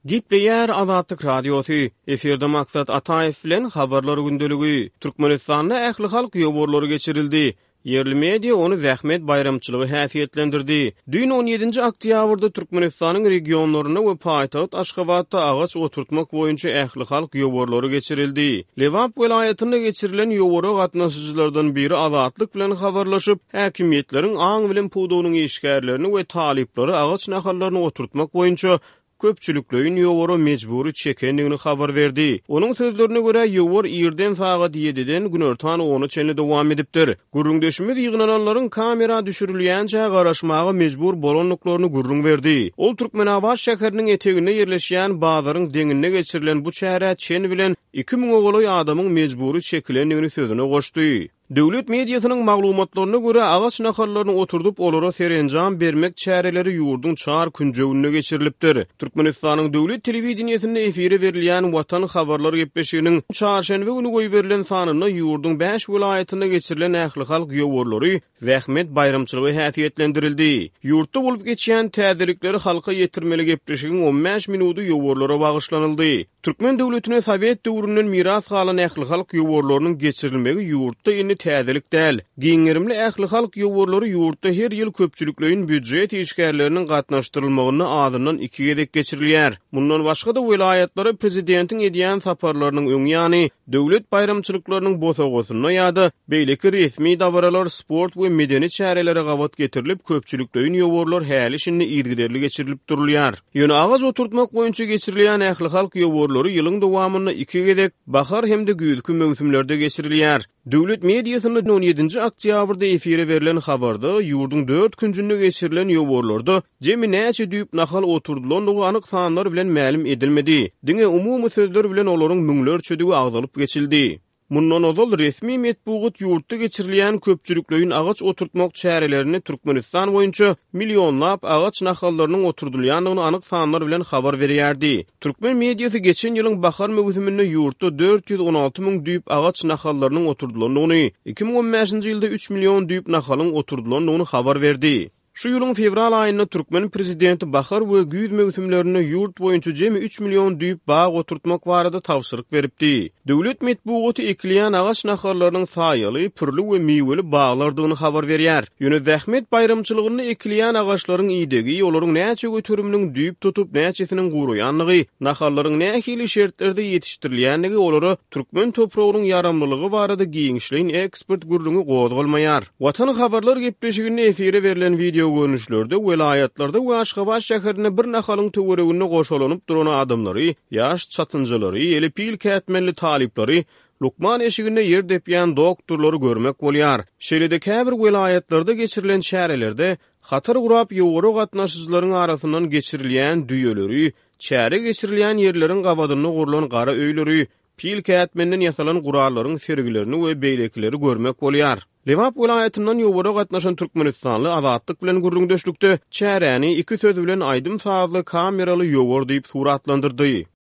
Gipleyer Azatlyk radiosu, eferde maksat Ataev bilen habarlar gündöligi, Türkmenistanda ähli halk ýoborlary geçirildi. Yerli media onu zähmet bayramçylygy häsiýetlendirdi. Dün 17 oktýabrda Türkmenistanyň regionlaryna we paýtagat Aşgabatda agaç oturtmak boýunça ähli halk ýoborlary geçirildi. Lewap welaýatynda geçirilen ýobora gatnaşyjylardan biri Azatlyk bilen habarlaşyp, häkimiýetleriň aň bilen pudunyň işgärlerini we talyplary agaç nahallaryna oturtmak boýunça köpçülüklerin ýobora mejburi çekendigini habar berdi. Onun sözlerine göre ýobor ýerden sagat 7-den günortan 10-a çenli dowam edipdir. Gurrundeşimiz ýygnananlaryň kamera düşürilýänçe garaşmagy mejbur bolanlyklaryny gurrun berdi. Ol Türkmenabad şäheriniň eteginde ýerleşýän bazaryň deňine geçirilen bu çäre çen bilen 2000 ogly adamyň mejburi çekilendigini sözüne goşdy. Döwlet mediasynyň maglumatlaryna görä agaç nahallaryny oturdup olara serenjam bermek çäreleri ýurdun çar künjegine geçirilipdir. Türkmenistanyň döwlet telewizionyasynda efire berilýän Watan habarlary gepleşiginiň çarşenbe güni goý berilen sanyna ýurdun 5 welaýatyna geçirilen ähli halk ýoborlary zähmet bayramçylygy häsiýetlendirildi. Ýurtda bolup geçýän täzelikleri halka ýetirmeli gepleşigiň 15 minuty ýoborlara bagyşlanyldy. Türkmen döwletine Sowet döwründen miras galan ähli halk ýoborlarynyň geçirilmegi ýurtda täzelik däl. Giňerimli ähli halk ýoborlary ýurtda her ýyl köpçülüklerin büdjet işgärleriniň gatnaşdyrylmagyny azyndan 2 gedek geçirilýär. Mundan başga da welaýatlary prezidentiň edýän saparlarynyň öňi ýany döwlet bayramçylyklarynyň bosagosyna ýa-da beýleki resmi dawralar, sport we medeni çäreleri gabat getirilip köpçülüklerin ýoborlar häli işini ýergiderli geçirilip durulýar. Ýöne agaç oturtmak boýunça geçirilýän ähli halk ýoborlary ýylyň dowamyna 2 gedek bahar hemde güýdüki mewsimlerde geçirilýär. Döwlet mediasynyň 17 oktýabrda efire berilen habarda ýurdun 4 künjünde geçirilen ýoborlarda jemi näçe düýüp nahal oturdulanlygy anyk sanlar bilen ma'lum edilmedi. Diňe umumy sözler bilen olaryň müňlerçe agdalyp geçildi. Mundan ozal resmi metbuat ýurtda geçirilýän köpçülüklerin agaç oturtmak çärelerini Türkmenistan boýunça milyonlap agaç nahallarynyň oturdylýanlygyny anyk sanlar bilen habar berýärdi. Türkmen mediasy geçen ýylyň bahar mewsiminde ýurtda 416 000 düýüp agaç nahallarynyň oturdulanlygyny, 2015-nji ýylda 3 milyon düýüp nahalyň oturdulanlygyny habar berdi. Şu ýylyň fevral aýynda Türkmen prezidenti bahar we güýz mewsimlerine ýurt boýunça jemi 3 milyon düýüp bag oturtmak barada tawsyryk beripdi. Döwlet metbuaty ekleýän agaç nahallarynyň saýaly, pürli we miweli baglardygyny habar berýär. Ýöne zähmet bayramçylygyny ekleýän agaçlaryň ýydegi, olaryň näçe götürüminiň düýüp tutup näçesiniň guruýanlygy, nahallaryň nähili şertlerde ýetişdirilýänligi olary Türkmen topragynyň yaramlylygy barada giňişleýin ekspert gurrungy gozgalmaýar. Watan habarlar gepleşiginde efire berilen video görünüşlerde welaýatlarda we Aşgabat şäherine bir nahalyň töweregine goşulanyp duran adamlary, ýaş çatynjylary, eli pil kätmenli talyplary, Lukman eşiginde yer depýän doktorlary görmek bolýar. Şeýlede käbir welaýatlarda geçirilen çärelerde hatar gurap ýogary gatnaşyjylaryň arasyndan geçirilýän düýeleri, çäre geçirilýän ýerleriň gawadyny gurulan gara öýleri, pil kätmenden ýasalan gurallaryň sergilerini we beýlekleri görmek bolýar. Lewap welaýatyndan ýogary gatnaşan Türkmenistanly Azatlyk bilen gurrundeşlikde çäräni 2 söz bilen aýdym sazly kameraly ýogor diýip suratlandyrdy.